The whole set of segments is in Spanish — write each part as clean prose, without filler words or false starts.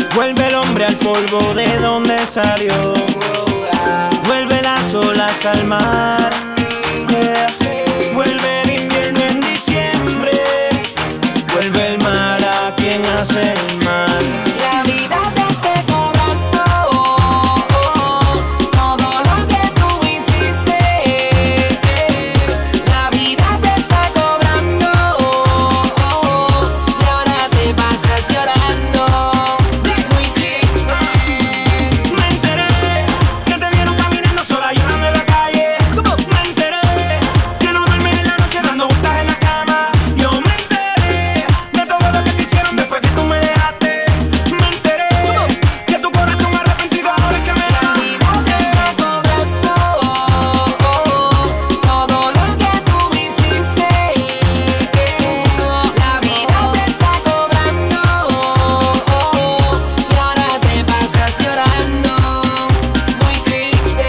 Vuelve el hombre al polvo de donde salió. Vuelve las olas al mar. Yeah. Vuelve el invierno en diciembre. Vuelve el mar a quien hace el mal. La vida te está cobrando todo lo que tú hiciste. La vida te está cobrando y ahora te pasas llorando, muy triste. Me enteré que te vieron caminando sola llorando en la calle. Me enteré que no duermes en la noche dando vueltas en la cama. Yo me enteré de todo lo que te hicieron después que tú me dejaste. Me enteré que tu corazón arrepentido ahora es que me La vida te está cobrando todo lo que tú hiciste. La vida te está cobrando y ahora te pasas llorando, muy triste.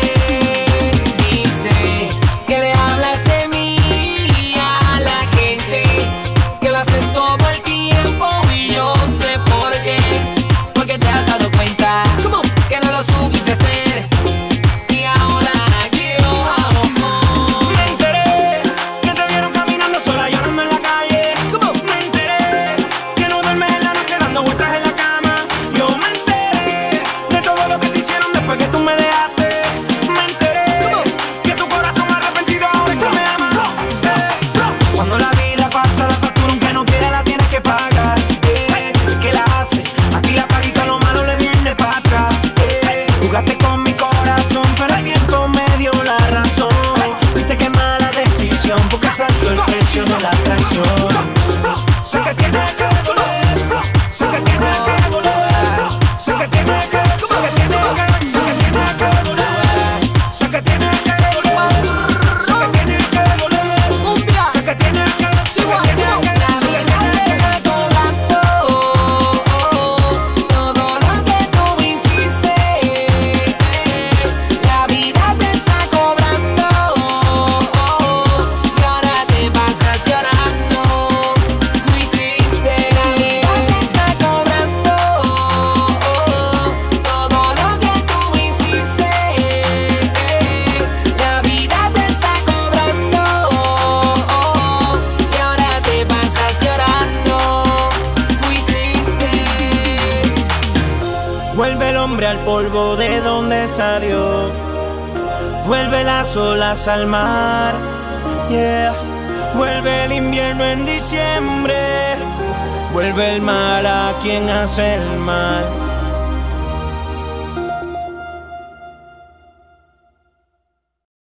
Dice que le hablas de mí a la gente, que lo haces todo el tiempo y yo sé por qué. Porque te has dado cuenta que no lo supiste hacer y ahora Me enteré que te vieron caminando sola llorando en la calle. Me enteré que no duermes en la noche dando vueltas en la cama. Yo me enteré de todo lo que te hicieron después que tú me dejaste. Me enteré que tu corazón arrepentido ahora es que me ama. Cuando la vida pasa la factura aunque no quiera la tienes que pagar. ¿Qué la hace? Aquí la paguita lo malo le viene para atrás. Jugaste con mi corazón pero el tiempo me dio la razón. Viste qué mala decisión porque saltó el precio de la traición. Sé que tienes que volver, sé que tienes que volver, sé que tienes que, sé que tienes que, sé que tienes que volver, sé que tienes que volver, sé que tienes que volver, sé que tienes que, sé que tienes que, La sé que vida te tienes que. está cobrando todo lo que tú hiciste. La vida te está cobrando y ahora te pasas llorando, muy triste. La vida te está cobrando todo lo que tú hiciste. La vida te está cobrando y ahora te pasas llorando, muy triste. Vuelve el hombre al polvo de donde salió. Vuelve las olas al mar. Yeah. Vuelve el invierno en diciembre. Vuelve el mar a quien hace el mal.